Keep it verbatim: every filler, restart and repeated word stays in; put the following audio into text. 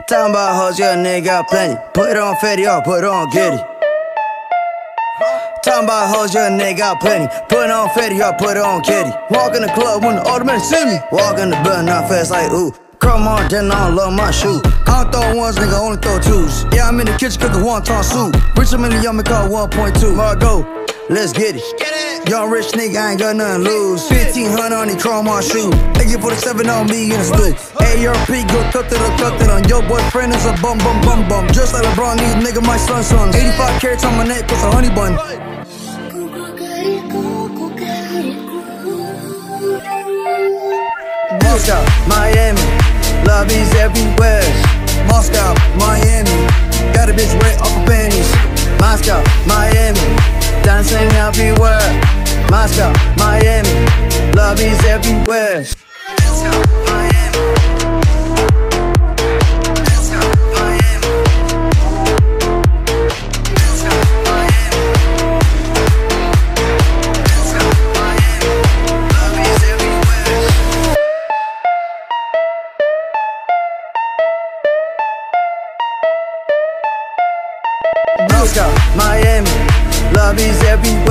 Talking about hoes, yeah, nigga got plenty. Put on Fetty or put on Giddy. Talking about hoes, yeah, nigga got plenty. Put on Fetty or put on Kitty. Walk in the club when the automatic see me. Walk in the building, not fast like ooh. Chrome on, then I don't love my shoe. I don't throw ones, nigga, only throw twos. Yeah, I'm in the kitchen cooking wonton soup. Rich I'm in the yummy call one point two. Margo, let's get it. Young rich nigga, I ain't got nothing to lose. fifteen hundred on the chrome on shoe. They get forty-seven on me in the stoop. A R P, go cut to the cut it on your boyfriend is a bum bum bum bum. Just like LeBron, these nigga my son sons. eighty-five carats on my neck plus a honey bun. Moscow, Miami, lobbies everywhere. Moscow, Miami, got a bitch wet off her panties. Moscow, Miami, dancing everywhere. Moscow, Miami, lobbies everywhere. Moscow, Miami. Moscow, Miami. Moscow, Miami. Moscow, Miami, lobbies everywhere. Moscow, Miami, lobbies everywhere.